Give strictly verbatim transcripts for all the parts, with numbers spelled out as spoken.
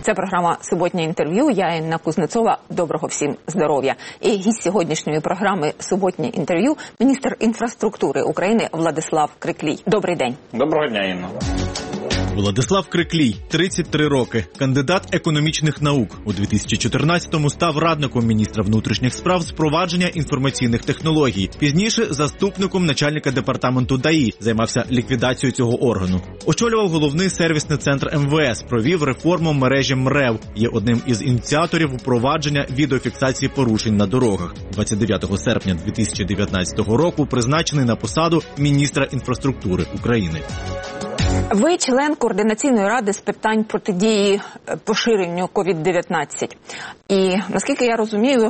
Це програма «Суботнє інтерв'ю». Я Інна Кузнецова. Доброго всім здоров'я. І гість сьогоднішньої програми «Суботнє інтерв'ю» – міністр інфраструктури України Владислав Криклій. Добрий день. Доброго дня, Інна. Владислав Криклій, тридцять три роки, кандидат економічних наук. У дві тисячі чотирнадцятому став радником міністра внутрішніх справ з впровадження інформаційних технологій. Пізніше заступником начальника департаменту ДАІ, займався ліквідацією цього органу. Очолював головний сервісний центр ем ве ес, провів реформу мережі МРЕВ. Є одним із ініціаторів впровадження відеофіксації порушень на дорогах. двадцять дев'ятого серпня дві тисячі дев'ятнадцятого року призначений на посаду міністра інфраструктури України. Ви член Координаційної ради з питань протидії поширенню ковід дев'ятнадцять. І, наскільки я розумію,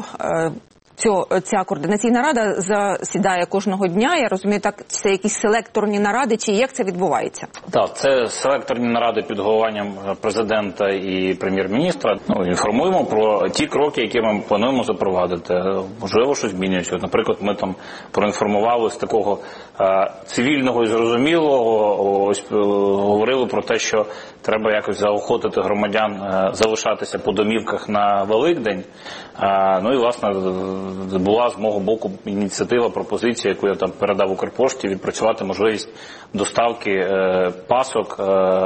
цю, ця Координаційна рада засідає кожного дня. Я розумію, так, це якісь селекторні наради, чи як це відбувається? Так, це селекторні наради під головуванням президента і прем'єр-міністра. Ну, інформуємо про ті кроки, які ми плануємо запровадити. Можливо, щось змінюється. Наприклад, ми там проінформували з такого е, цивільного і зрозумілого, ось е, говорили про те, що треба якось заохотити громадян е, залишатися по домівках на Великдень. Е, ну і, власне, була з мого боку ініціатива, пропозиція, яку я там передав Укрпошті, відпрацювати можливість доставки е, пасок е,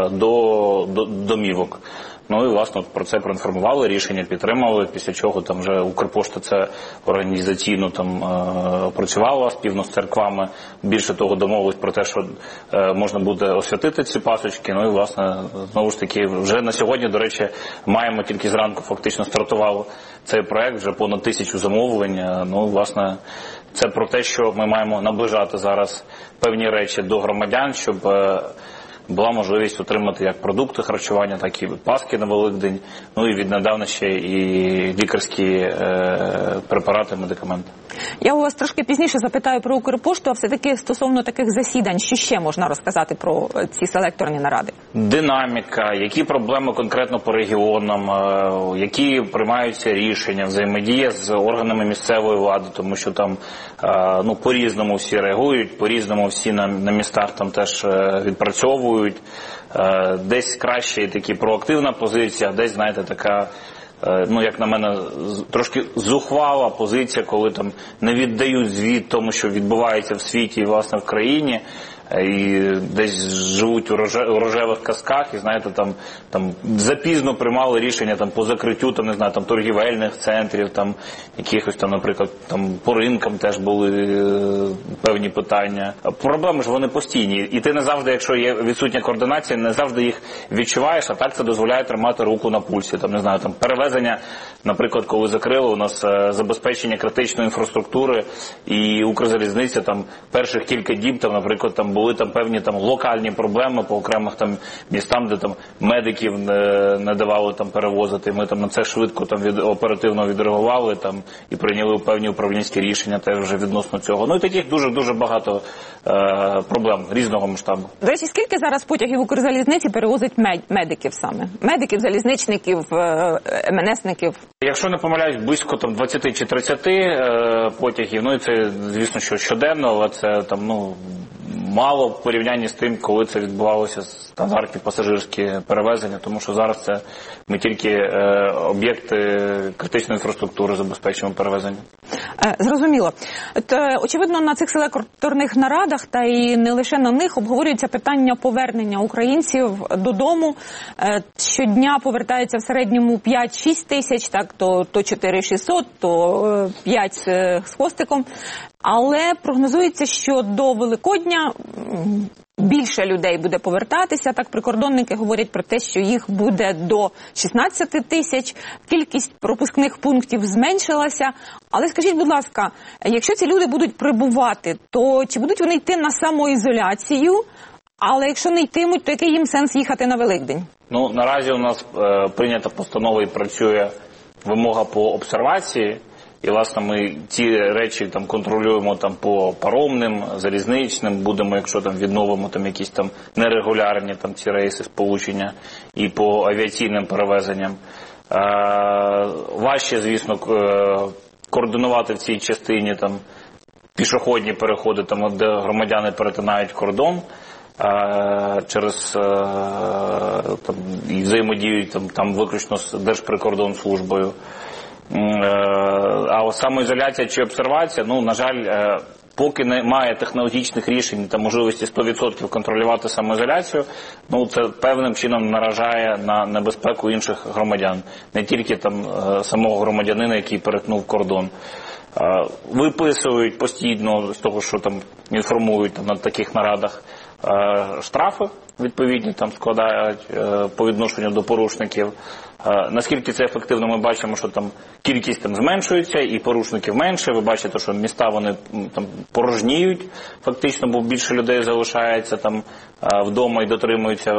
до, до домівок. Ну і, власне, про це проінформували, рішення підтримали, після чого там вже Укрпошта це організаційно там опрацювала спільно з церквами. Більше того, домовились про те, що е, можна буде освятити ці пасочки. Ну і, власне, знову ж таки, вже на сьогодні, до речі, маємо тільки зранку фактично стартував цей проект, вже понад тисячу замовлень. Ну, власне, це про те, що ми маємо наближати зараз певні речі до громадян, щоб е, була можливість отримати як продукти харчування, так і паски на Великдень, ну і віднедавна ще і лікарські е, препарати, медикаменти. Я у вас трошки пізніше запитаю про Укрпошту, а все-таки стосовно таких засідань, що ще можна розказати про ці селекторні наради? Динаміка, які проблеми конкретно по регіонам, е, які приймаються рішення, взаємодія з органами місцевої влади, тому що там е, ну, по-різному всі реагують, по-різному всі на, на містах там теж е, відпрацьовують. Десь краще такі проактивна позиція, десь, знаєте, така, ну, як на мене, трошки зухвала позиція, коли там не віддають звіт тому, що відбувається в світі і, власне, в країні, і десь живуть у рожевих казках, і, знаєте, там, там запізно приймали рішення там по закриттю, там, не знаю, там торгівельних центрів, там якихось там, наприклад, там по ринкам теж були е, певні питання. Проблеми ж вони постійні, і ти не завжди, якщо є відсутня координація, не завжди їх відчуваєш, а так це дозволяє тримати руку на пульсі, там, не знаю, там перевезення, наприклад, коли закрили у нас е, забезпечення критичної інфраструктури, і Укрзалізниця там перших кілька діб, там, наприклад, там були там певні там локальні проблеми по окремих там містам, де там медиків не, не давали там перевозити. Ми там на це швидко там від, оперативно відреагували там і прийняли певні управлінські рішення теж вже відносно цього. Ну і таких дуже-дуже багато е, проблем різного масштабу. До речі, скільки зараз потягів Укрзалізниці перевозить мед, медиків саме? Медиків, залізничників, ем ен есників? Якщо не помиляюсь, близько там двадцять чи тридцять е, потягів. Ну і це, звісно, що щоденно, але це там, ну, мало в порівнянні з тим, коли це відбувалося стандартні пасажирські перевезення, тому що зараз це ми тільки е, об'єкти критичної інфраструктури забезпечуємо перевезення. Е, зрозуміло. От, е, очевидно, на цих селекторних нарадах, та і не лише на них, обговорюється питання повернення українців додому. Е, щодня повертається в середньому п'ять-шість тисяч, так, то, то чотири шістсот, то п'ять з хвостиком. Але прогнозується, що до Великодня більше людей буде повертатися. Так, прикордонники говорять про те, що їх буде до шістнадцять тисяч, кількість пропускних пунктів зменшилася. Але скажіть, будь ласка, якщо ці люди будуть прибувати, то чи будуть вони йти на самоізоляцію? Але якщо не йтимуть, то який їм сенс їхати на Великдень? Ну, наразі у нас е, прийнята постанова і працює вимога по обсервації. І, власне, ми ці речі там контролюємо там по паромним, залізничним, будемо, якщо там відновимо там якісь там нерегулярні там ці рейси сполучення, і по авіаційним перевезенням. Е, важче, звісно, координувати в цій частині там пішохідні переходи, там, де громадяни перетинають кордон. через там, і взаємодіють там, там виключно з Держприкордонслужбою. А самоізоляція чи обсервація, ну, на жаль, поки немає технологічних рішень та можливості сто відсотків контролювати самоізоляцію, ну, це певним чином наражає на небезпеку інших громадян, не тільки там самого громадянина, який перетнув кордон. Виписують постійно з того, що там інформують там, на таких нарадах, штрафи відповідні там складають по відношенню до порушників. Наскільки це ефективно, ми бачимо, що там кількість там зменшується і порушників менше. Ви бачите, що міста вони там порожніють фактично, бо більше людей залишається там вдома і дотримуються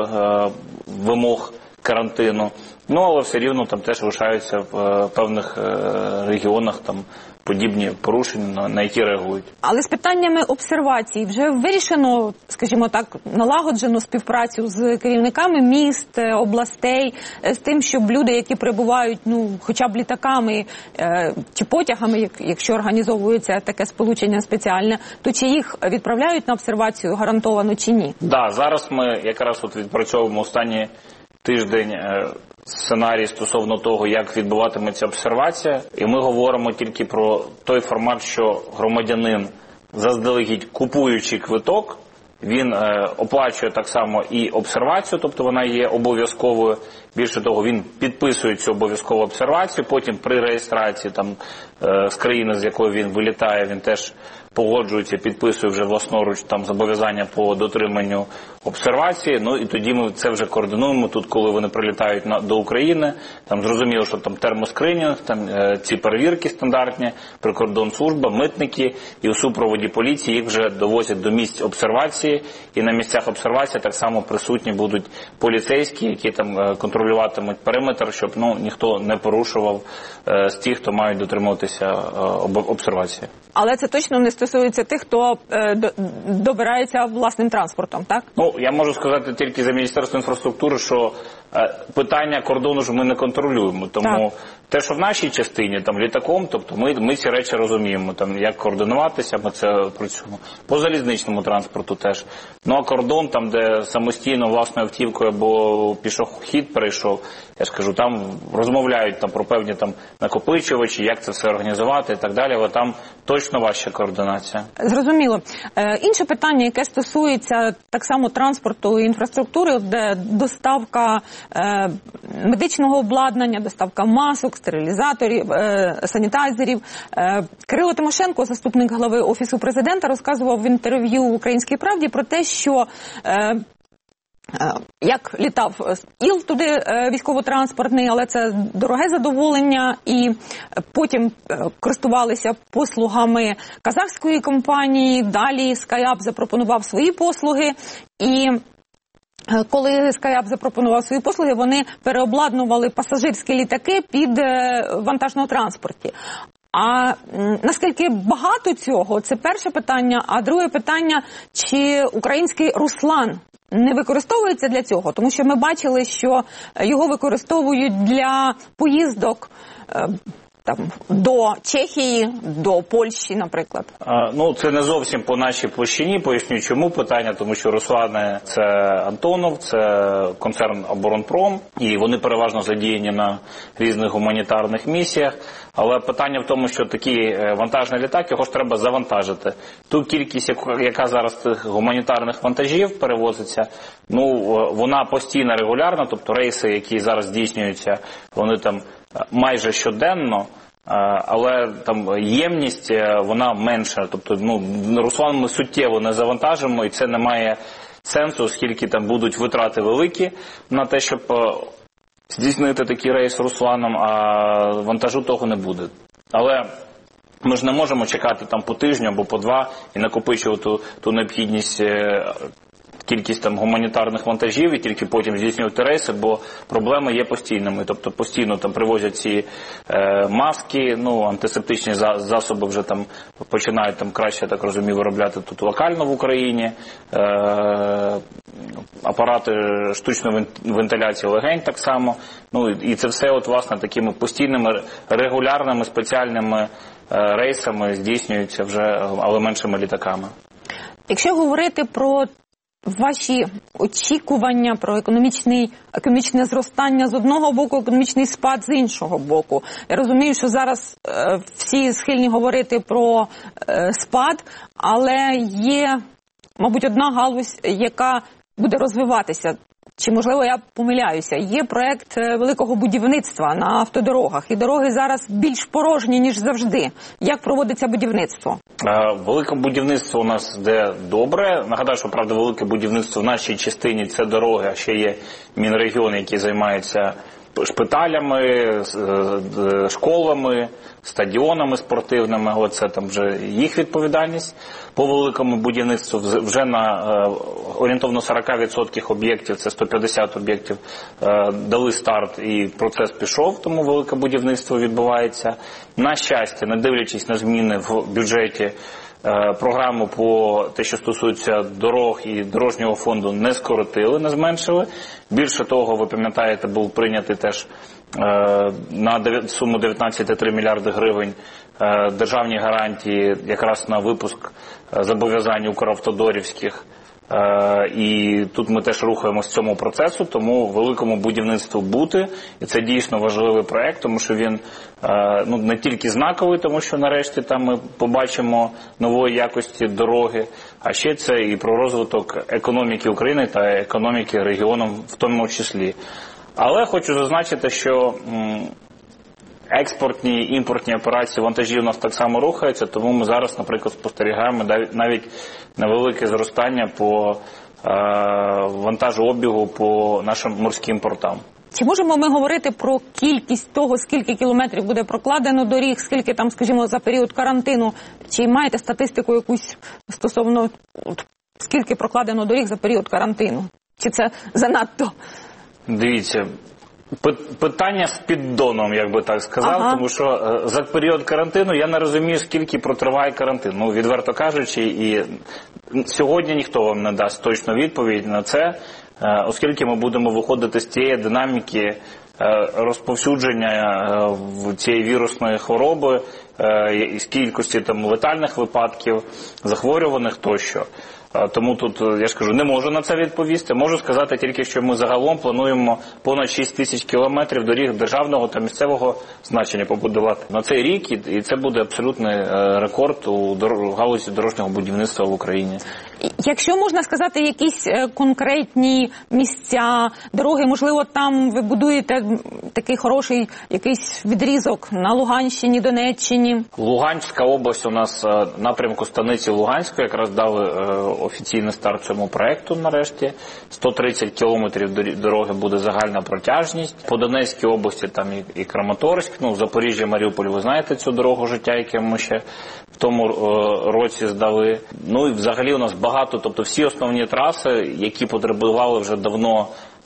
вимог карантину. Ну, але все рівно там теж лишаються в певних регіонах там подібні порушення, на які реагують. Але з питаннями обсервації вже вирішено, скажімо так, налагоджено співпрацю з керівниками міст, областей, з тим, щоб люди, які прибувають, ну, хоча б літаками е, чи потягами, якщо організовується таке сполучення спеціальне, то чи їх відправляють на обсервацію гарантовано чи ні? Так, да, зараз ми якраз от відпрацьовуємо останні тиждень сценарій стосовно того, як відбуватиметься обсервація. І ми говоримо тільки про той формат, що громадянин, заздалегідь купуючи квиток, він е, оплачує так само і обсервацію, тобто вона є обов'язковою. Більше того, він підписує цю обов'язкову обсервацію, потім при реєстрації там, е, з країни, з якої він вилітає, він теж погоджується, підписує вже власноруч там зобов'язання по дотриманню обсервації. Ну і тоді ми це вже координуємо тут, коли вони прилітають на, до України. Там зрозуміло, що там термоскринінг, там е, ці перевірки стандартні, прикордонслужба, митники і у супроводі поліції їх вже довозять до місць обсервації. І на місцях обсервації так само присутні будуть поліцейські, які там е, контролюватимуть периметр, щоб ну ніхто не порушував е, з тих, хто мають дотримуватися е, об, обсервації. Але це точно не стосується тих, хто е, до, добирається власним транспортом, так? Ну, я можу сказати тільки за Міністерство інфраструктури, що е, питання кордону ж ми не контролюємо. Тому так. Те, що в нашій частині, там, літаком, тобто ми, ми ці речі розуміємо, там, як координуватися, ми це працюємо. По залізничному транспорту теж. Ну, а кордон, там, де самостійно власною автівкою або пішохід перейшов, я ж кажу, там розмовляють там, про певні там, накопичувачі, як це все організувати і так далі, але там точно важча координація. Зрозуміло. Е, інше питання, яке стосується так само транспорту і інфраструктури, де доставка е, медичного обладнання, доставка масок, стерилізаторів, е, санітайзерів. Е, Кирило Тимошенко, заступник глави Офісу Президента, розказував в інтерв'ю в «Українській правді» про те, що е, як літав ІЛ туди військово-транспортний, але це дороге задоволення, і потім користувалися послугами казахської компанії, далі SkyUp запропонував свої послуги, і коли SkyUp запропонував свої послуги, вони переобладнували пасажирські літаки під вантажного транспорті. А наскільки багато цього, це перше питання, а друге питання, чи український Руслан не використовується для цього? Тому що ми бачили, що його використовують для поїздок там, до Чехії, до Польщі, наприклад. А, ну, це не зовсім по нашій площині, поясню чому питання, тому що Руслани – це Антонов, це концерн Оборонпром, і вони переважно задіяні на різних гуманітарних місіях, але питання в тому, що такий вантажний літак, його ж треба завантажити. Ту кількість, яка зараз тих гуманітарних вантажів перевозиться, ну, вона постійно регулярна, тобто рейси, які зараз здійснюються, вони там майже щоденно, але там ємність, вона менша. Тобто, ну, Руслан ми суттєво не завантажимо, і це не має сенсу, оскільки там будуть витрати великі на те, щоб здійснити такий рейс Русланом, а вантажу того не буде. Але ми ж не можемо чекати там по тижню або по два і накопичувати ту, ту необхідність, кількість там гуманітарних вантажів і тільки потім здійснювати рейси, бо проблеми є постійними. Тобто постійно там привозять ці е, маски, ну, антисептичні за, засоби вже там починають там краще, так розумію, виробляти тут локально в Україні. Е, апарати штучної вентиляції легень так само. Ну, і це все от, власне, такими постійними, регулярними, спеціальними е, рейсами здійснюється вже, але меншими літаками. Якщо говорити про ваші очікування про економічний, економічне зростання з одного боку, економічний спад з іншого боку? Я розумію, що зараз е, всі схильні говорити про е, спад, але є, мабуть, одна галузь, яка буде розвиватися. Чи, можливо, я помиляюся, є проект великого будівництва на автодорогах, і дороги зараз більш порожні, ніж завжди. Як проводиться будівництво? Велике будівництво у нас йде добре. Нагадаю, що, правда, велике будівництво в нашій частині – це дороги, а ще є Мінрегіон, який займається шпиталями, школами, стадіонами спортивними. Оце там вже їх відповідальність. По великому будівництву вже на орієнтовно сорок відсотків об'єктів, це сто п'ятдесят об'єктів, дали старт і процес пішов, тому велике будівництво відбувається. На щастя, не дивлячись на зміни в бюджеті, програму по те, що стосується дорог і дорожнього фонду, не скоротили, не зменшили. Більше того, ви пам'ятаєте, був прийнятий теж на суму дев'ятнадцять цілих три мільярди гривень державні гарантії якраз на випуск зобов'язань укравтодорівських. І тут ми теж рухаємося в цьому процесу, тому великому будівництву бути. І це дійсно важливий проект, тому що він ну, не тільки знаковий, тому що нарешті там ми побачимо нової якості дороги, а ще це і про розвиток економіки України та економіки регіону в тому числі. Але хочу зазначити, що експортні і імпортні операції вантажів у нас так само рухаються, тому ми зараз, наприклад, спостерігаємо навіть невелике зростання по е, вантажообігу по нашим морським портам. Чи можемо ми говорити про кількість того, скільки кілометрів буде прокладено доріг, скільки там, скажімо, за період карантину? Чи маєте статистику якусь стосовно, скільки прокладено доріг за період карантину? Чи це занадто? Дивіться, питання з піддоном, як би так сказав, ага. Тому що за період карантину я не розумію, скільки протриває карантин. Ну, відверто кажучи, і сьогодні ніхто вам не дасть точну відповідь на це, оскільки ми будемо виходити з тієї динаміки розповсюдження цієї вірусної хвороби, з кількості там летальних випадків, захворюваних тощо. Тому тут, я ж кажу, не можу на це відповісти. Можу сказати тільки, що ми загалом плануємо понад шість тисяч кілометрів доріг державного та місцевого значення побудувати на цей рік, і це буде абсолютний рекорд у галузі дорожнього будівництва в Україні. Якщо можна сказати, якісь конкретні місця, дороги, можливо, там ви будуєте такий хороший якийсь відрізок на Луганщині, Донеччині? Луганська область у нас напрямку станиці Луганської якраз дали офіційний старт цьому проекту нарешті. сто тридцять кілометрів дороги буде загальна протяжність. По Донецькій області там і Краматорськ, ну, Запоріжжя, Маріуполь, ви знаєте цю дорогу життя, яку ми ще в тому році здали. Ну і взагалі у нас багато, тобто всі основні траси, які потребували вже давно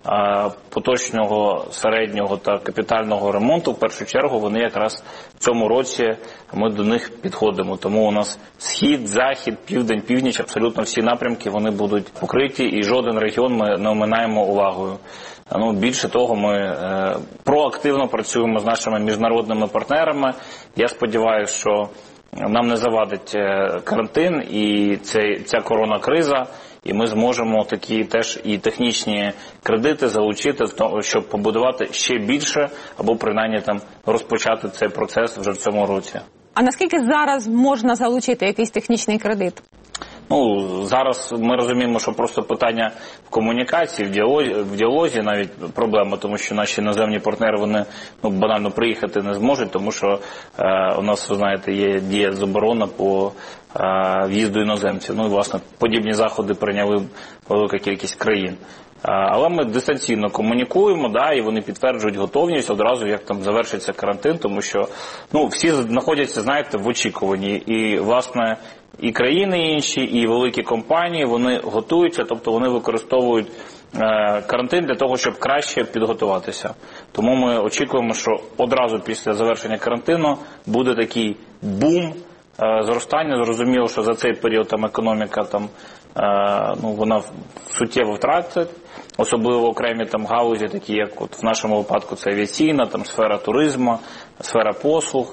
поточного, середнього та капітального ремонту, в першу чергу, вони якраз в цьому році, ми до них підходимо. Тому у нас схід, захід, південь, північ, абсолютно всі напрямки, вони будуть покриті, і жоден регіон ми не оминаємо увагою. Ну, більше того, ми е, проактивно працюємо з нашими міжнародними партнерами. Я сподіваюся, що нам не завадить карантин і ця, ця коронакриза, і ми зможемо такі теж і технічні кредити залучити, щоб побудувати ще більше, або принаймні там розпочати цей процес вже в цьому році. А наскільки зараз можна залучити якийсь технічний кредит? Ну, зараз ми розуміємо, що просто питання в комунікації, в діалозі, в діалозі навіть проблема, тому що наші іноземні партнери, вони ну, банально приїхати не зможуть, тому що е, у нас, ви знаєте, є дія заборона по е, в'їзду іноземців. Ну і, власне, подібні заходи прийняли велика кількість країн. Але ми дистанційно комунікуємо, да, і вони підтверджують готовність одразу, як там завершиться карантин, тому що ну, всі знаходяться, знаєте, в очікуванні. І, власне, і країни інші, і великі компанії, вони готуються, тобто вони використовують е, карантин для того, щоб краще підготуватися. Тому ми очікуємо, що одразу після завершення карантину буде такий бум, е, зростання. Зрозуміло, що за цей період там економіка там, е, ну, вона суттєво втратить. Особливо окремі там галузі, такі як от в нашому випадку це авіаційна, там сфера туризму, сфера послуг.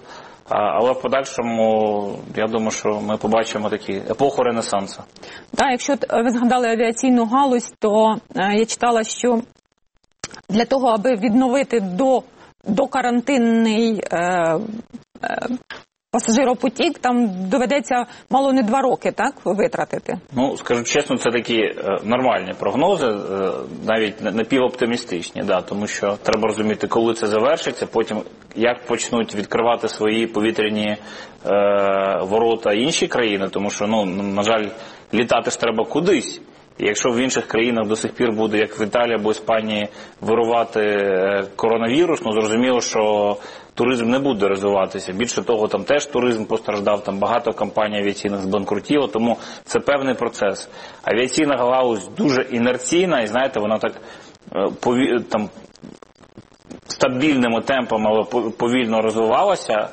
Але в подальшому, я думаю, що ми побачимо такі епоху Ренесансу. Так, якщо ви згадали авіаційну галузь, то я читала, що для того, аби відновити до, докарантинний е, е, пасажиропотік, там доведеться мало не два роки, так, витратити? Ну, скажу чесно, це такі е, нормальні прогнози, е, навіть напівоптимістичні, да, тому що треба розуміти, коли це завершиться, потім як почнуть відкривати свої повітряні е, ворота інші країни, тому що, ну, на жаль, літати ж треба кудись. І якщо в інших країнах до сих пір буде, як в Італії або Іспанії, вирувати коронавірус, ну зрозуміло, що туризм не буде розвиватися. Більше того, там теж туризм постраждав, там багато компаній авіаційних збанкрутіло, тому це певний процес. Авіаційна галузь дуже інерційна, і знаєте, вона так пові... там, стабільними темпами, але повільно розвивалася.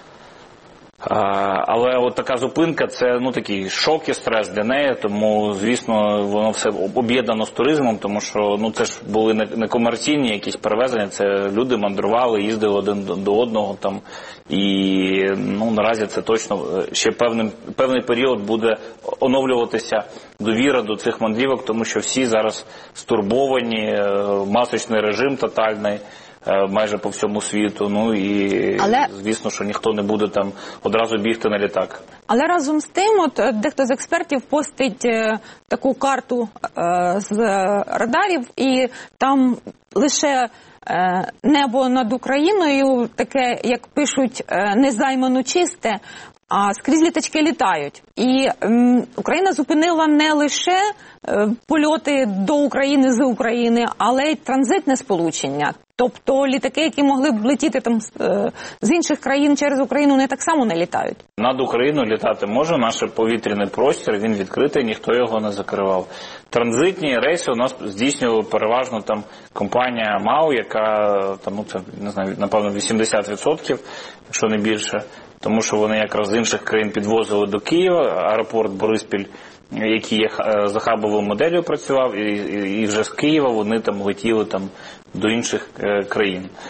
Але от така зупинка – це, ну, такий шок і стрес для неї, тому, звісно, воно все об'єднано з туризмом, тому що, ну, це ж були не комерційні якісь перевезення, це люди мандрували, їздили один до одного там, і, ну, наразі це точно ще певний, певний період буде оновлюватися довіра до цих мандрівок, тому що всі зараз стурбовані, масочний режим тотальний, майже по всьому світу, ну і, але, звісно, що ніхто не буде там одразу бігти на літак. Але разом з тим, от дехто з експертів постить е, таку карту е, з радарів, і там лише е, небо над Україною, таке, як пишуть, е, незаймано чисте, а скрізь літачки літають. І ем, Україна зупинила не лише е, польоти до України з України, але й транзитне сполучення. Тобто літаки, які могли б летіти там з інших країн через Україну, не так само не літають. Над Україною літати може, наш повітряний простір, він відкритий, ніхто його не закривав. Транзитні рейси у нас здійснювала переважно там компанія МАУ, яка там, ну це, не знаю, напевно вісімдесят відсотків, якщо не більше, тому що вони якраз з інших країн підвозили до Києва, аеропорт Бориспіль, який є за хабовою моделлю працював, і, і, і вже з Києва вони там летіли там до інших е, країн. Е,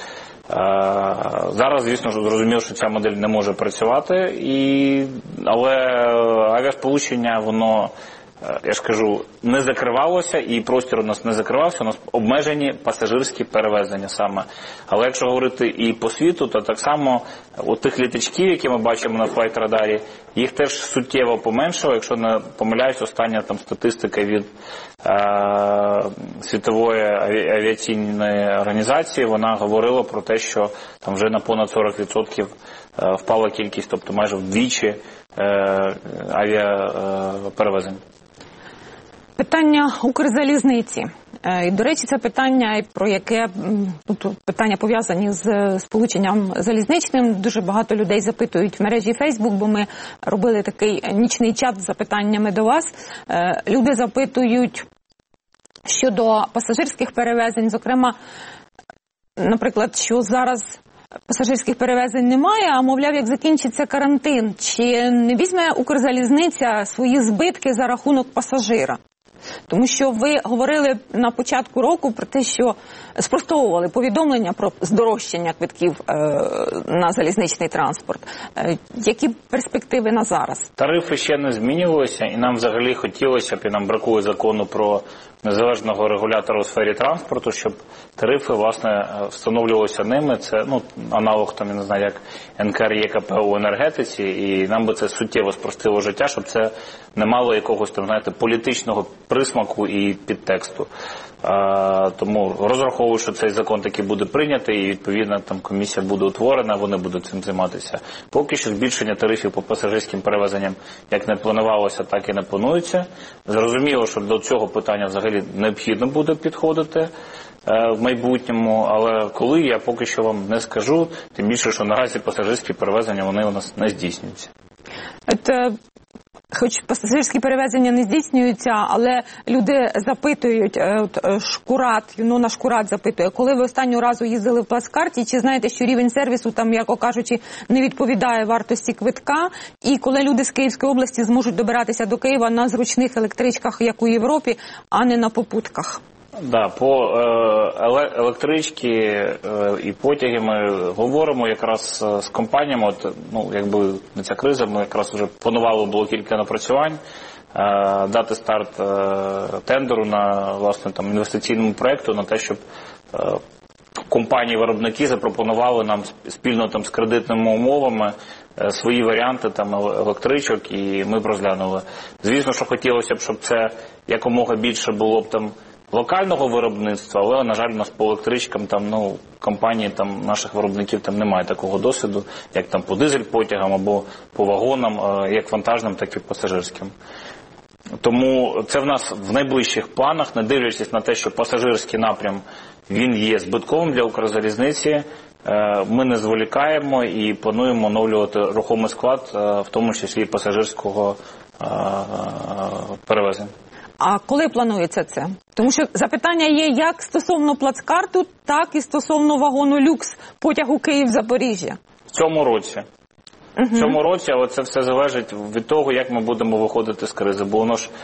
зараз, звісно, зрозуміло, що ця модель не може працювати, і, але авіасполучення, воно, я ж кажу, не закривалося, і простір у нас не закривався, у нас обмежені пасажирські перевезення саме. Але якщо говорити і по світу, то так само от тих літачків, які ми бачимо на флайт-радарі, їх теж суттєво поменшало. Якщо не помиляюсь, остання там статистика від е, Світової авіаційної організації, вона говорила про те, що там вже на понад сорок відсотків впала кількість, тобто майже вдвічі е, авіаперевезень. Питання Укрзалізниці. І, до речі, це питання, про яке тут питання пов'язані з сполученням залізничним. Дуже багато людей запитують в мережі Facebook, бо ми робили такий нічний чат з запитаннями до вас. Люди запитують щодо пасажирських перевезень, зокрема, наприклад, що зараз пасажирських перевезень немає, а, мовляв, як закінчиться карантин, чи не візьме Укрзалізниця свої збитки за рахунок пасажира? Тому що ви говорили на початку року про те, що спростовували повідомлення про здорожчання квитків е, на залізничний транспорт. Е, які перспективи на зараз? Тарифи ще не змінювалися, і нам взагалі хотілося б, і нам бракує закону про незалежного регулятора у сфері транспорту, щоб тарифи, власне, встановлювалися ними. Це, ну, аналог, там, я не знаю, як ен ка ер є ка пе у енергетиці, і нам би це суттєво спростило життя, щоб це не мало якогось, там, знаєте, політичного присмаку і підтексту. А, тому розраховую, що цей закон таки буде прийнятий, і, відповідно, там комісія буде утворена, вони будуть цим займатися. Поки що збільшення тарифів по пасажирським перевезенням як не планувалося, так і не планується. Зрозуміло, що до цього питання взагалі необхідно буде підходити в майбутньому, але коли, я поки що вам не скажу, тим більше, що наразі пасажирські перевезення, вони у нас не здійснюються. Це... Хоч пасажирські перевезення не здійснюються, але люди запитують, от Шкурат, Юнона Шкурат запитує, коли ви останнього разу їздили в плацкарті, чи знаєте, що рівень сервісу там, яко кажучи, не відповідає вартості квитка, і коли люди з Київської області зможуть добиратися до Києва на зручних електричках, як у Європі, а не на попутках? Да, по е, електрички е, і потяги ми говоримо якраз з компаніями. От, ну, якби не ця криза, ми якраз вже планували, було кілька напрацювань, е, дати старт е, тендеру на, власне, там, інвестиційному проєкту на те, щоб е, компанії-виробники запропонували нам спільно там з кредитними умовами е, свої варіанти там електричок, і ми б розглянули. Звісно, що хотілося б, щоб це якомога більше було б там локального виробництва, але, на жаль, у нас по електричкам там, ну, компанії там, наших виробників там немає такого досвіду, як там по дизель-потягам або по вагонам, як вантажним, так і пасажирським. Тому це в нас в найближчих планах, не дивлячись на те, що пасажирський напрям, він є збитковим для Укрзалізниці, ми не зволікаємо і плануємо оновлювати рухомий склад, в тому числі і пасажирського перевезення. А коли планується це? Тому що запитання є як стосовно плацкарту, так і стосовно вагону люкс потягу Київ-Запоріжжя. В цьому році. Угу. В цьому році, але це все залежить від того, як ми будемо виходити з кризи, бо воно ж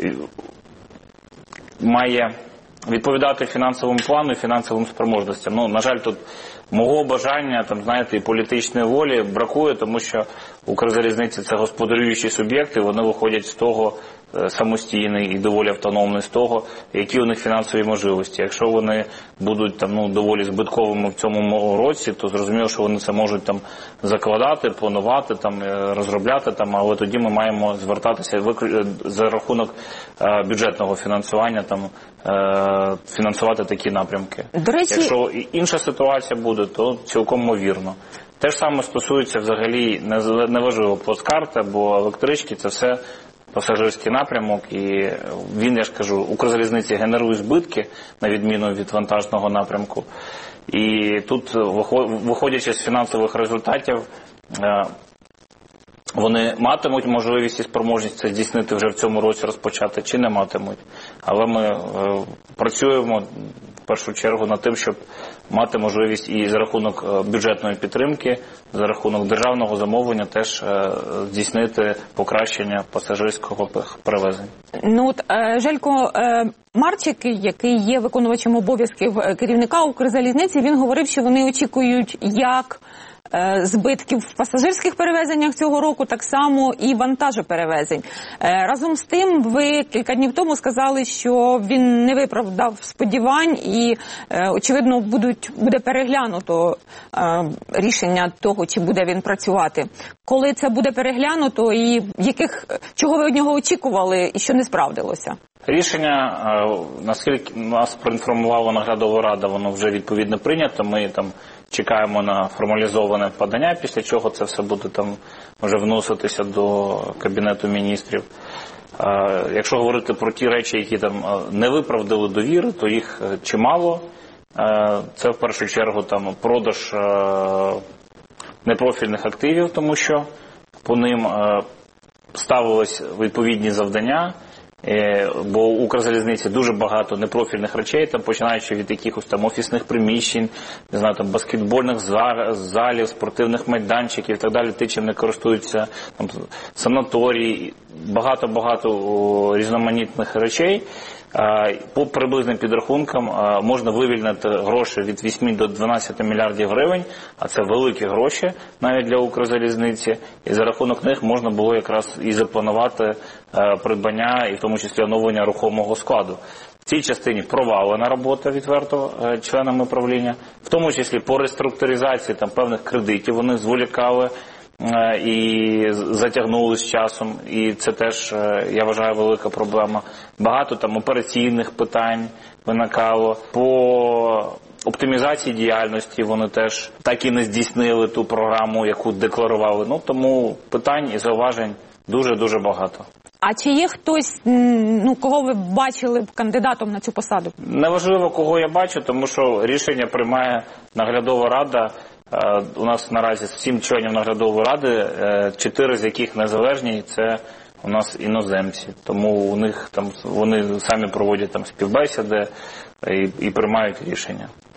має відповідати фінансовому плану і фінансовим спроможностям. Ну, на жаль, тут мого бажання, там, знаєте, і політичної волі бракує, тому що Укрзалізниці – це господарюючі суб'єкти, вони виходять з того самостійний і доволі автономний з того, які у них фінансові можливості. Якщо вони будуть там, ну, доволі збитковими в цьому році, то зрозуміло, що вони це можуть там закладати, планувати, там, розробляти, там, але тоді ми маємо звертатися за рахунок е, бюджетного фінансування, там, е, фінансувати такі напрямки. До речі... Якщо інша ситуація буде, то цілком ймовірно. Те ж саме стосується взагалі неважливо плацкарти або електрички, це все пасажирський напрямок, і він, я ж кажу, Укрзалізниці генерує збитки, на відміну від вантажного напрямку. І тут, виходячи з фінансових результатів, вони матимуть можливість і спроможність це здійснити вже в цьому році, розпочати, чи не матимуть. Але ми працюємо в першу чергу над тим, щоб мати можливість і за рахунок бюджетної підтримки, за рахунок державного замовлення теж здійснити покращення пасажирського перевезення. Ну от Желько Марчик, який є виконувачем обов'язків керівника Укрзалізниці, він говорив, що вони очікують як збитків в пасажирських перевезеннях цього року, так само і вантажоперевезень. Разом з тим, ви кілька днів тому сказали, що він не виправдав сподівань і, очевидно, будуть, буде переглянуто рішення того, чи буде він працювати. Коли це буде переглянуто і яких, чого ви від нього очікували і що не справдилося? Рішення, наскільки нас проінформувала наглядова рада, воно вже відповідно прийнято. Ми там чекаємо на формалізоване подання, після чого це все буде там вже вноситися до Кабінету міністрів. Якщо говорити про ті речі, які там не виправдали довіри, то їх чимало. Це в першу чергу там продаж непрофільних активів, тому що по ним ставились відповідні завдання. Бо у Укрзалізниці дуже багато непрофільних речей, там, починаючи від якихось там офісних приміщень, не знаю, там, баскетбольних залів, спортивних майданчиків і так далі, ті, чим не користуються, там, санаторії, багато-багато різноманітних речей. По приблизним підрахункам можна вивільнити гроші від вісьми до дванадцяти мільярдів гривень, а це великі гроші навіть для Укрзалізниці, і за рахунок них можна було якраз і запланувати придбання, і в тому числі оновлення рухомого складу. В цій частині провалена робота відверто членами управління, в тому числі по реструктуризації там певних кредитів вони зволікали і затягнули з часом, і це теж, я вважаю, велика проблема. Багато там операційних питань виникало. По оптимізації діяльності вони теж так і не здійснили ту програму, яку декларували. Ну, тому питань і зауважень дуже-дуже багато. А чи є хтось, ну, кого ви бачили б кандидатом на цю посаду? Неважливо, кого я бачу, тому що рішення приймає наглядова рада. У нас наразі сім членів наглядової ради, чотири з яких незалежні, це у нас іноземці. Тому у них там вони самі проводять там співбесіди і, і приймають рішення.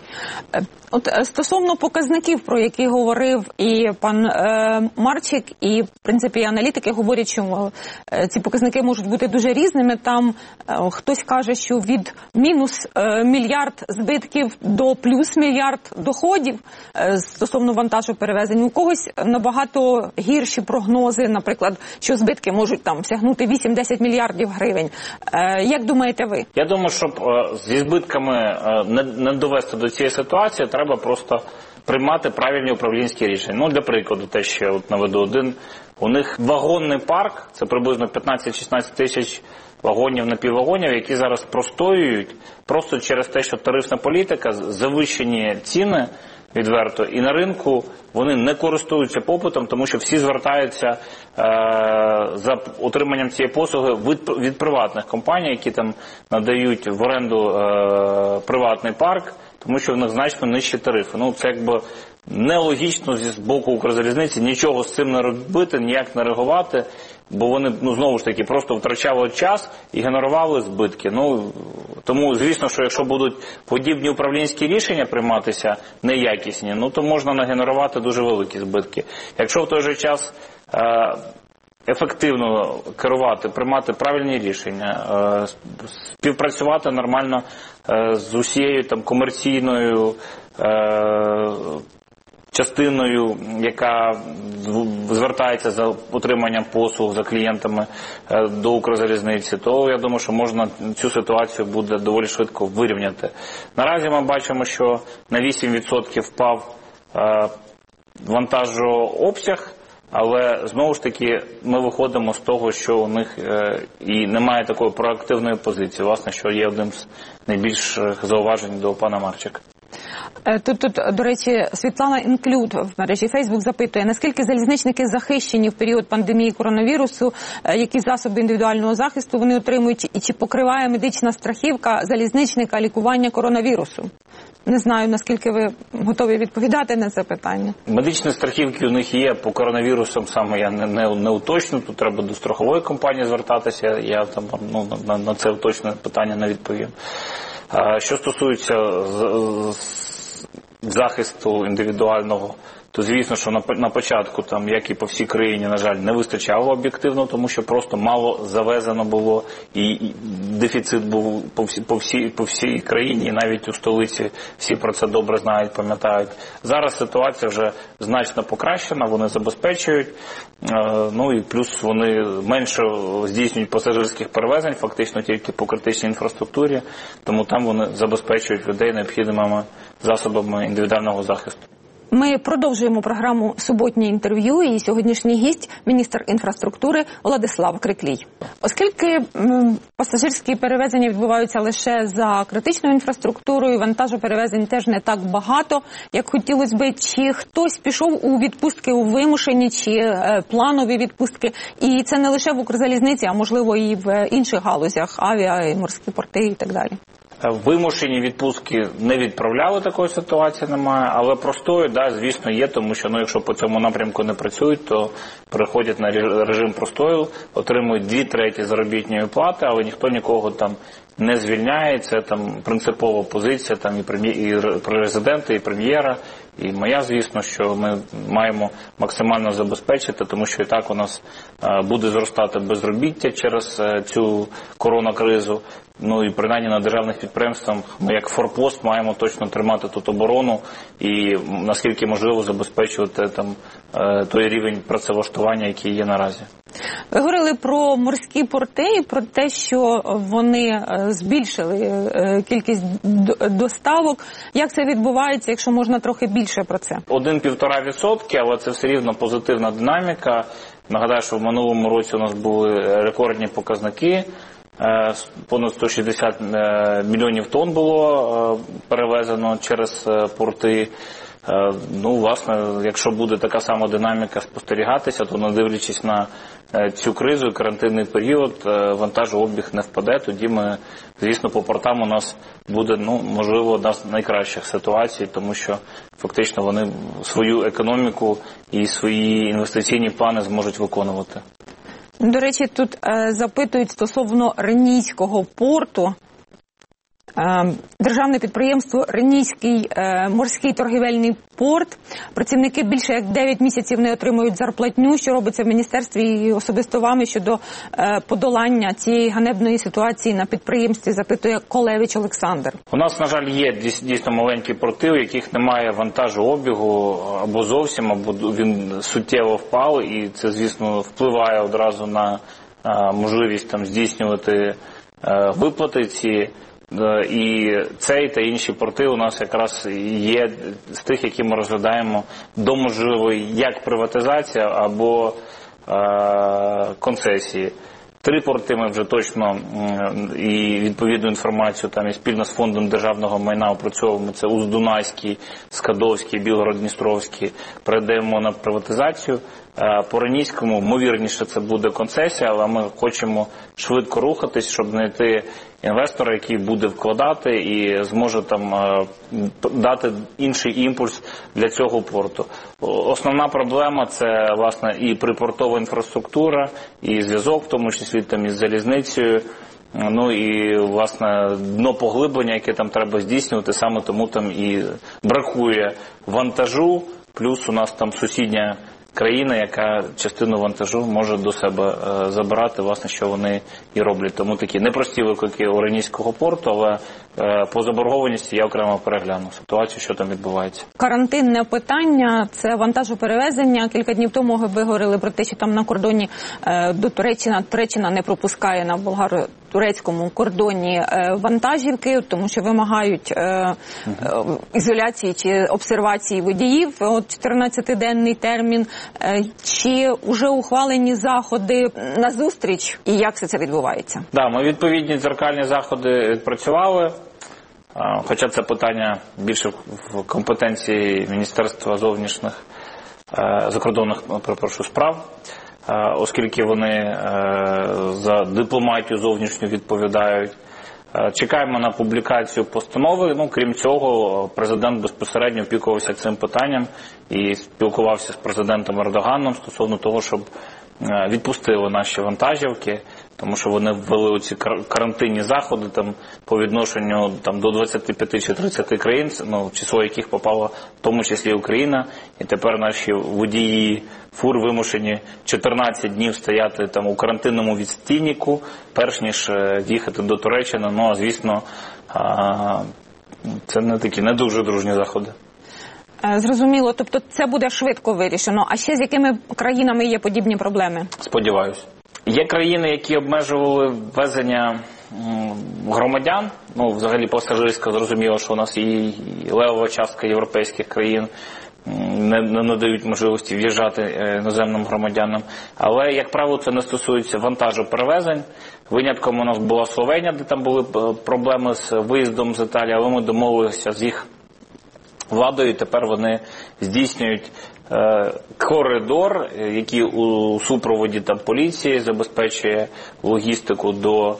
От стосовно показників, про які говорив і пан е, Марчик, і, в принципі, аналітики говорять, що е, ці показники можуть бути дуже різними. Там е, хтось каже, що від мінус е, мільярд збитків до плюс мільярд доходів е, стосовно вантажоперевезень. У когось набагато гірші прогнози, наприклад, що збитки можуть там сягнути вісім-десять мільярдів гривень. Е, як думаєте ви? Я думаю, щоб е, зі збитками е, не, не довести до цієї ситуації, треба просто приймати правильні управлінські рішення. Ну, для прикладу, те, що я от наведу один. У них вагонний парк, це приблизно п'ятнадцять-шістнадцять тисяч вагонів, напіввагонів, які зараз простоюють просто через те, що тарифна політика, завищені ціни відверто, і на ринку вони не користуються попитом, тому що всі звертаються е, за отриманням цієї послуги від, від приватних компаній, які там надають в оренду е, приватний парк, тому що в них значно нижчі тарифи. Ну, це якби нелогічно з боку Укрзалізниці нічого з цим не робити, ніяк не реагувати, бо вони, ну, знову ж таки, просто втрачали час і генерували збитки. Ну, тому, звісно, що якщо будуть подібні управлінські рішення прийматися неякісні, ну, то можна нагенерувати дуже великі збитки. Якщо в той же час е, ефективно керувати, приймати правильні рішення, е, співпрацювати нормально е, з усією там комерційною е, частиною, яка звертається за отриманням послуг за клієнтами до Укрзалізниці, то я думаю, що можна цю ситуацію буде доволі швидко вирівняти. Наразі ми бачимо, що на вісім відсотків впав вантажообсяг, але знову ж таки ми виходимо з того, що у них і немає такої проактивної позиції, власне, що є одним з найбільших зауважень до пана Марчика. Тут, тут, до речі, Світлана Інклюд в мережі Фейсбук запитує, наскільки залізничники захищені в період пандемії коронавірусу, які засоби індивідуального захисту вони отримують, і чи покриває медична страхівка залізничника лікування коронавірусу? Не знаю, наскільки ви готові відповідати на це питання. Медичні страхівки у них є, по коронавірусам саме я не, не, не уточню, тут треба до страхової компанії звертатися, я там ну, на, на це уточне питання не відповім. Що стосується захисту індивідуального, то звісно, що на початку, там, як і по всій країні, на жаль, не вистачало об'єктивно, тому що просто мало завезено було, і дефіцит був по всій, по всій, по всій країні, навіть у столиці всі про це добре знають, пам'ятають. Зараз ситуація вже значно покращена, вони забезпечують, ну і плюс вони менше здійснюють пасажирських перевезень, фактично тільки по критичній інфраструктурі, тому там вони забезпечують людей необхідними засобами індивідуального захисту. Ми продовжуємо програму «Суботнє інтерв'ю» і сьогоднішній гість – міністр інфраструктури Владислав Криклій. Оскільки м, пасажирські перевезення відбуваються лише за критичною інфраструктурою, вантажоперевезень теж не так багато, як хотілося би, чи хтось пішов у відпустки у вимушені, чи е, планові відпустки, і це не лише в Укрзалізниці, а можливо і в інших галузях, авіа, і морські порти і так далі. Вимушені відпустки не відправляли, такої ситуації немає, але простою, да, звісно, є, тому що, ну, якщо по цьому напрямку не працюють, то переходять на режим простою, отримують дві треті заробітної плати, але ніхто нікого там не звільняє, це там принципова позиція там і, прем'єр, і президента, і прем'єра, і моя, звісно, що ми маємо максимально забезпечити, тому що і так у нас буде зростати безробіття через цю коронакризу. Ну і принаймні на державних підприємствах ми як форпост маємо точно тримати тут оборону і наскільки можливо забезпечувати там той рівень працевлаштування, який є наразі. Ви говорили про морські порти і про те, що вони збільшили кількість доставок. Як це відбувається, якщо можна трохи більше про це? Один-півтора відсотки, але це все рівно позитивна динаміка. Нагадаю, що в минулому році у нас були рекордні показники. Понад сто шістдесят мільйонів тонн було перевезено через порти. Ну, власне, якщо буде така сама динаміка спостерігатися, то, не дивлячись на цю кризу і карантинний період, вантажообіг не впаде. Тоді ми, звісно, по портам у нас буде, ну, можливо, одна з найкращих ситуацій, тому що фактично вони свою економіку і свої інвестиційні плани зможуть виконувати. До речі, тут е, запитують стосовно Ренійського порту. Державне підприємство Ренійський морський торгівельний порт. Працівники більше як дев'ять місяців не отримують зарплатню. Що робиться в міністерстві і особисто вами щодо подолання цієї ганебної ситуації на підприємстві, запитує Колевич Олександр. У нас, на жаль, є дійсно маленькі порти, у яких немає вантажообігу або зовсім, або він суттєво впав, і це, звісно, впливає одразу на можливість там здійснювати виплати ці. І цей та інші порти у нас якраз є з тих, які ми розглядаємо до можливої як приватизація або е, концесії. Три порти ми вже точно і відповідну інформацію там і спільно з фондом державного майна опрацьовуємо. Це Уздунайський, Скадовський, Білгород-Дністровський. Передаємо на приватизацію. По Ренійському, ймовірніше, це буде концесія, але ми хочемо швидко рухатись, щоб знайти інвестора, який буде вкладати і зможе там дати інший імпульс для цього порту. Основна проблема – це, власне, і припортова інфраструктура, і зв'язок, в тому числі там із залізницею. Ну і, власне, дно поглиблення, яке там треба здійснювати, саме тому там і бракує вантажу, плюс у нас там сусідня країна, яка частину вантажу може до себе е, забирати, власне, що вони і роблять. Тому такі непрості виклики у Ренійського порту, але е, по заборгованості я окремо перегляну ситуацію, що там відбувається. Карантинне питання – це вантажоперевезення. Кілька днів тому ви говорили про те, що там на кордоні е, до Туреччина, Туреччина не пропускає на болгаро-турецькому кордоні е, вантажівки, тому що вимагають е, е, ізоляції чи обсервації водіїв. От чотирнадцятиденний термін. Чи вже ухвалені заходи на зустріч і як все це відбувається? Да, ми відповідні дзеркальні заходи відпрацювали, хоча це питання більше в компетенції Міністерства зовнішніх закордонних, перепрошую, справ, оскільки вони за дипломатію зовнішню відповідають. Чекаємо на публікацію постанови. Ну, крім цього, президент безпосередньо опікувався цим питанням і спілкувався з президентом Ердоганом стосовно того, щоб відпустили наші вантажівки, тому що вони ввели ці карантинні заходи там по відношенню там до двадцяти п'яти чи тридцяти країн, ну, число яких попало в тому числі Україна, і тепер наші водії фур вимушені чотирнадцять днів стояти там у карантинному відстійнику, перш ніж їхати до Туреччини. Ну, а звісно, це не такі не дуже дружні заходи. Зрозуміло, тобто це буде швидко вирішено. А ще з якими країнами є подібні проблеми? Сподіваюсь. Є країни, які обмежували ввезення громадян, ну, взагалі пасажирська, зрозуміло, що у нас і левова частка європейських країн не, не надають можливості в'їжджати іноземним громадянам. Але, як правило, це не стосується вантажоперевезень. Винятком у нас була Словенія, де там були проблеми з виїздом з Італії, але ми домовилися з їх владою, тепер вони здійснюють е, коридор, який у супроводі там поліції забезпечує логістику до е,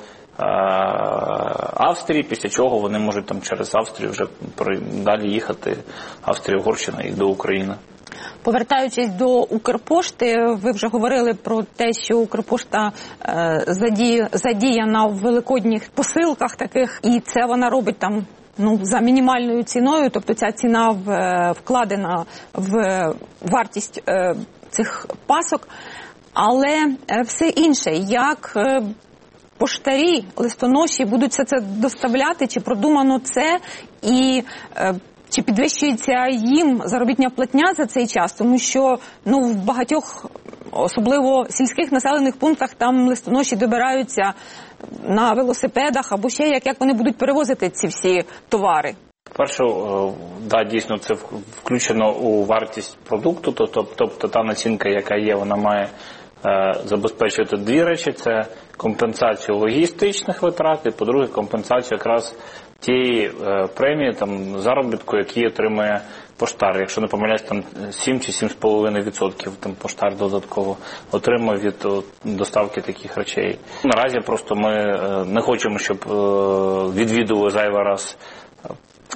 Австрії, після чого вони можуть там через Австрію вже далі їхати, Австрія, Угорщина і до України. Повертаючись до Укрпошти, ви вже говорили про те, що Укрпошта е, задіяна, задіяна в великодніх посилках таких, і це вона робить там ну, за мінімальною ціною, тобто ця ціна в, вкладена в вартість е, цих пасок, але е, все інше, як е, поштарі, листоноші будуть все це доставляти, чи продумано це, і е, чи підвищується їм заробітня платня за цей час, тому що ну, в багатьох, особливо сільських населених пунктах, там листоноші добираються на велосипедах або ще як, як вони будуть перевозити ці всі товари? Перше, да, дійсно, це включено у вартість продукту, тобто, тобто та націнка, яка є, вона має е, забезпечувати дві речі. Це компенсацію логістичних витрат і, по-друге, компенсацію якраз тієї е, премії, там, заробітку, який отримує поштар. Якщо не помиляюсь, там сім чи сім з половиною відсотків там поштар додатково отримує від о, доставки таких речей. Наразі просто ми е, не хочемо, щоб е, відвідували зайвий раз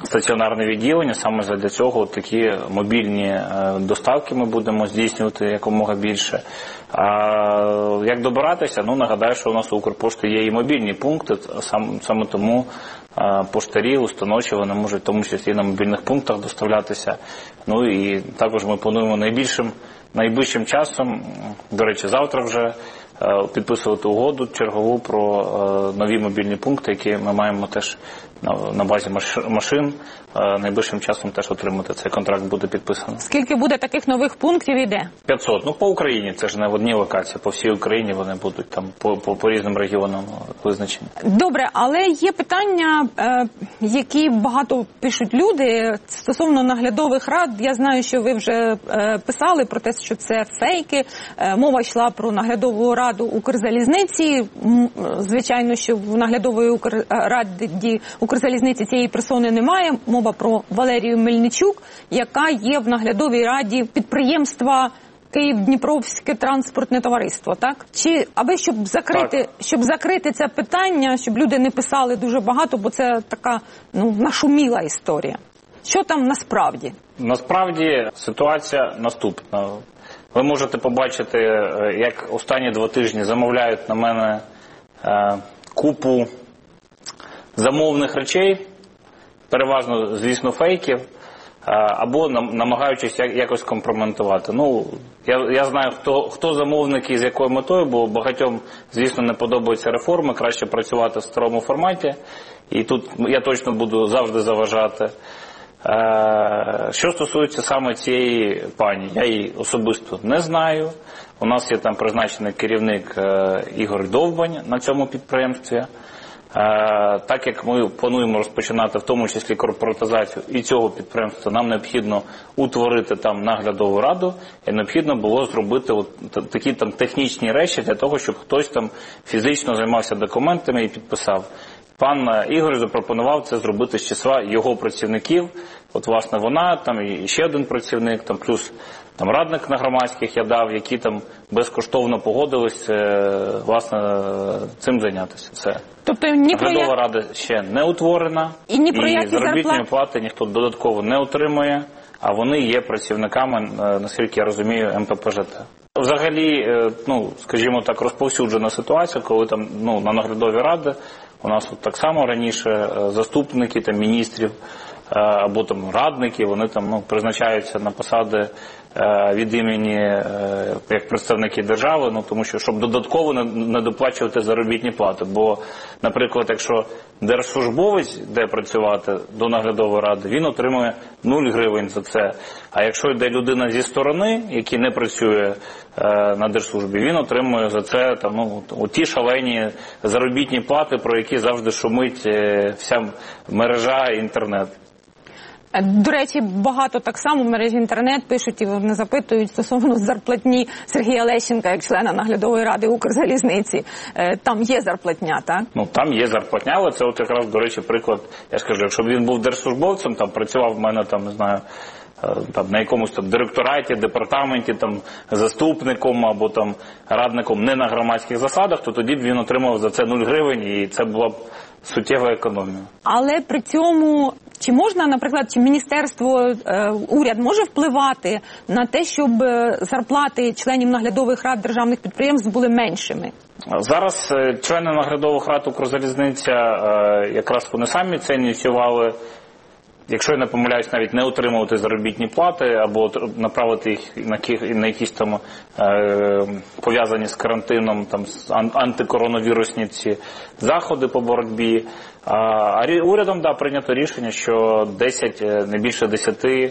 стаціонарне відділення. Саме для цього такі мобільні доставки ми будемо здійснювати якомога більше. А як добиратися? Ну, нагадаю, що у нас у Укрпошти є і мобільні пункти, саме тому поштарі, установчі, вони можуть в тому числі на мобільних пунктах доставлятися. Ну і також ми плануємо найбільшим, найближчим часом, до речі, завтра вже підписувати угоду чергову про нові мобільні пункти, які ми маємо теж на базі машин. Найближчим часом теж отримати цей контракт буде підписано. Скільки буде таких нових пунктів і де? п'ятсот. Ну, по Україні. Це ж не в одній локації. По всій Україні вони будуть там по, по, по різним регіонам визначені. Добре, але є питання, е, які багато пишуть люди стосовно наглядових рад. Я знаю, що ви вже е, писали про те, що це фейки. Е, мова йшла про наглядову раду Укрзалізниці. М, звичайно, що в наглядової Укр... раді Укрзалізниці цієї персони немає. Мова про Валерію Мельничук, яка є в наглядовій раді підприємства Київ-Дніпровське транспортне товариство, так? Чи аби щоб закрити, так. щоб закрити це питання, щоб люди не писали дуже багато, бо це така, ну, нашуміла історія. Що там насправді? Насправді ситуація наступна. Ви можете побачити, як останні два тижні замовляють на мене е, купу замовних речей, переважно, звісно, фейків, або намагаючись якось компрометувати. Ну, я, я знаю, хто, хто замовники і з якою метою, бо багатьом, звісно, не подобаються реформи, краще працювати в старому форматі, і тут я точно буду завжди заважати. Що стосується саме цієї пані, я її особисто не знаю. У нас є там призначений керівник Ігор Довбань на цьому підприємстві. Так як ми плануємо розпочинати в тому числі корпоратизацію і цього підприємства, нам необхідно утворити там наглядову раду, і необхідно було зробити от такі там технічні речі для того, щоб хтось там фізично займався документами і підписав. Пан Ігор запропонував це зробити з числа його працівників. От, власне, вона, там і ще один працівник, там плюс там радник на громадських я дав, які там безкоштовно погодились, власне, цим зайнятися. Це. Тобто ні наглядова про... рада ще не утворена, і, ні про і заробітної зарплат... плати ніхто додатково не отримує, а вони є працівниками, наскільки я розумію, ем пе пе же те. Взагалі, ну, скажімо так, розповсюджена ситуація, коли там, ну, на наглядові ради у нас от так само раніше заступники там міністрів або там радники, вони там, ну, призначаються на посади від імені як представники держави, ну, тому що щоб додатково не доплачувати заробітні плати. Бо, наприклад, якщо держслужбовець йде працювати до наглядової ради, він отримує нуль гривень за це. А якщо йде людина зі сторони, який не працює на держслужбі, він отримує за це там, ну, ті шалені заробітні плати, про які завжди шумить вся мережа і інтернет. До речі, багато так само в мережі інтернет пишуть і вони запитують стосовно зарплатні Сергія Лещенка, як члена наглядової ради Укрзалізниці. Там є зарплатня, так? Ну, там є зарплатня, але це от якраз, до речі, приклад, я скажу, якщо б він був держслужбовцем, там працював в мене, там, не знаю, там, на якомусь там директораті, департаменті, там, заступником або там радником не на громадських засадах, то тоді б він отримав за це нуль гривень, і це була б суттєва економія. Але при цьому, чи можна, наприклад, чи міністерство, уряд може впливати на те, щоб зарплати членів наглядових рад державних підприємств були меншими? Зараз члени наглядових рад Укрзалізниця, якраз вони самі це ініціювали. Якщо я не помиляюсь, навіть не отримувати заробітні плати або направити їх на якісь там е, пов'язані з карантином, там антикоронавірусні ці заходи по боротьбі. А, а урядом, да, прийнято рішення, що десять, не більше десяти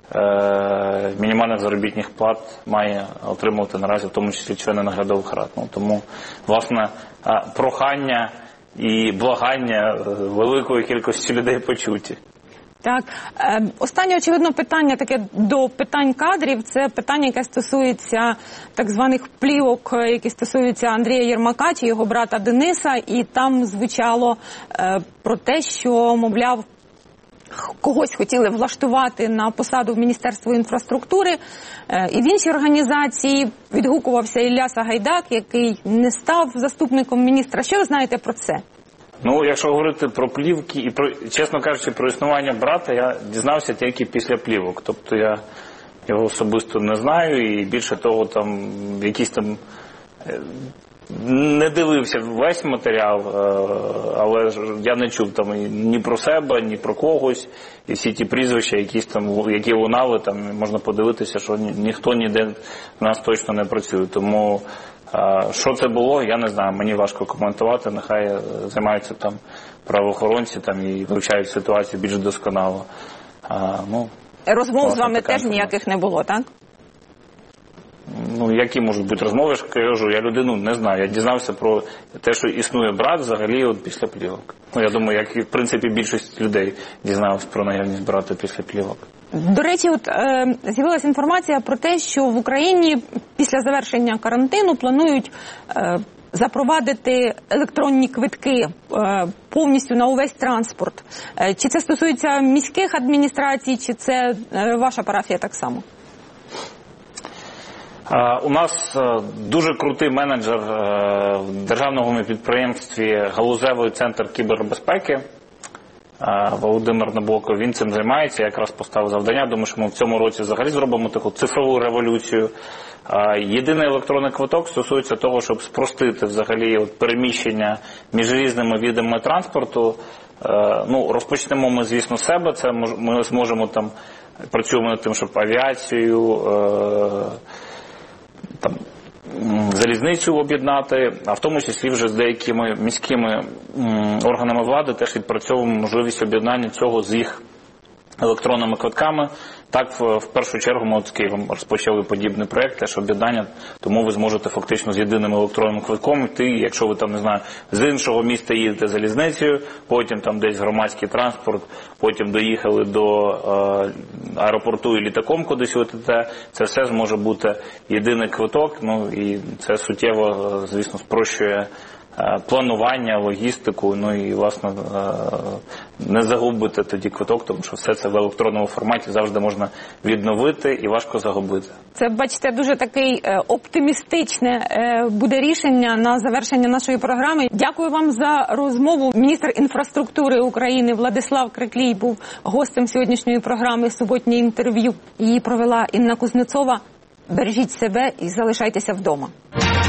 е, мінімальних заробітних плат має отримувати наразі, в тому числі члени наглядових рад. Ну, тому, власне, прохання і благання великої кількості людей почуті. Так, останнє, очевидно, питання таке до питань кадрів, це питання, яке стосується так званих плівок, які стосуються Андрія Єрмака чи його брата Дениса, і там звучало про те, що, мовляв, когось хотіли влаштувати на посаду в Міністерство інфраструктури, і в іншій організації відгукувався Ілля Сагайдак, який не став заступником міністра. Що ви знаєте про це? Ну, якщо говорити про плівки і про, чесно кажучи, про існування брата, я дізнався тільки після плівок. Тобто я його особисто не знаю і більше того, там якісь там не дивився весь матеріал, але ж я не чув там ні про себе, ні про когось. І всі ті прізвища, якісь там, які лунали, там можна подивитися, що ні, ніхто ніде в нас точно не працює. Тому що це було, я не знаю, мені важко коментувати, нехай займаються там правоохоронці там, і вивчають ситуацію більш досконало. А, ну, Розмов з вами теж ніяких не було, так? Ну, які можуть бути розмови, я кажу, я людину не знаю. Я дізнався про те, що існує брат взагалі от після плівок. Ну, я думаю, як і, в принципі, більшість людей дізнався про наявність брата після плівок. До речі, от е, з'явилася інформація про те, що в Україні після завершення карантину планують е, запровадити електронні квитки е, повністю на увесь транспорт. Е, чи це стосується міських адміністрацій, чи це е, ваша парафія так само? У нас дуже крутий менеджер в державному підприємстві «Галузевий центр кібербезпеки» Володимир Набоков. Він цим займається, якраз поставив завдання. Думаю, що ми в цьому році взагалі зробимо таку цифрову революцію. Єдиний електронний квиток стосується того, щоб спростити взагалі от переміщення між різними видами транспорту. Ну, розпочнемо ми, звісно, з себе. Це ми зможемо там, працюємо над тим, щоб авіацію, там, залізницю об'єднати, а в тому числі вже з деякими міськими органами влади теж відпрацьовуємо можливість об'єднання цього з їх електронними квитками. Так, в першу чергу ми от з Києвом розпочали подібний проєкт, теж об'єднання, тому ви зможете фактично з єдиним електронним квитком йти, якщо ви там, не знаю, з іншого міста їдете залізницею, потім там десь громадський транспорт, потім доїхали до е, аеропорту і літаком кудись летите, це все зможе бути єдиний квиток, ну і це суттєво, звісно, спрощує планування, логістику, ну і, власне, не загубити тоді квиток, тому що все це в електронному форматі завжди можна відновити і важко загубити. Це, бачите, дуже такий оптимістичне буде рішення на завершення нашої програми. Дякую вам за розмову. Міністр інфраструктури України Владислав Криклій був гостем сьогоднішньої програми «Суботнє інтерв'ю». Її провела Інна Кузнецова. Бережіть себе і залишайтеся вдома.